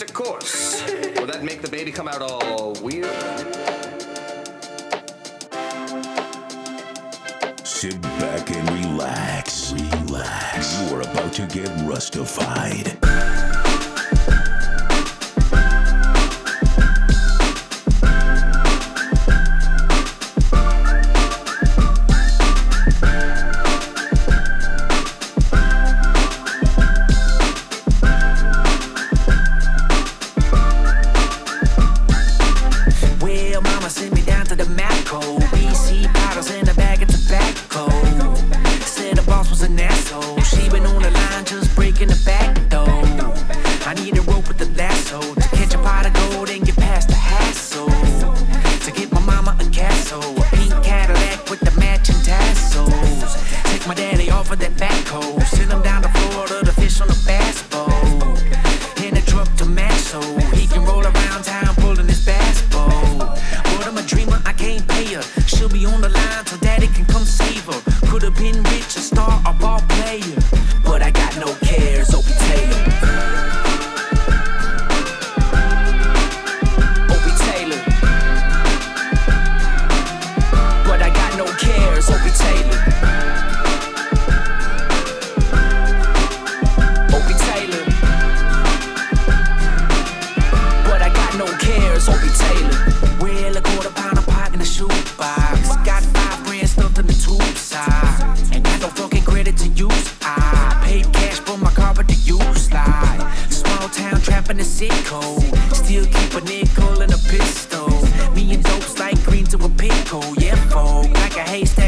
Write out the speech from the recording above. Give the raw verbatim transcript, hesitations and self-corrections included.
basic course. Will that make the baby come out all weird? Sit back and relax. Relax. You are about to get Rustified. Send me down to the Macco. B C bottles in a bag of tobacco. Said the boss was an asshole. She been on the line just breaking the back though. I need a rope with the lasso to catch a pot of gold and get past the hassle. To get my mama a castle, a pink Cadillac with the matching tassels. Take my daddy off of that backhoe, send him down to Florida to fish on a bass boat. In a truck to match so he can roll around town pulling his bass boat. I'm a dreamer, I can't pay her. She'll be on the line so daddy can come save her. Could've been rich, a star, a ball player, but I got no cares, Opie Taylor. Opie Taylor. But I got no cares, Opie Taylor. Opie Taylor. But I got no cares, Opie Taylor. Well, a quarter pound of pot in the shoebox. Got five grand stuffed in the tube side. Ain't got no fucking credit to use. I paid cash for my car, but the use slide. Small town trapping the sicko. Still keep a nickel and a pistol. Me and dopes like green to a pickle. Yeah, folk, like a haystack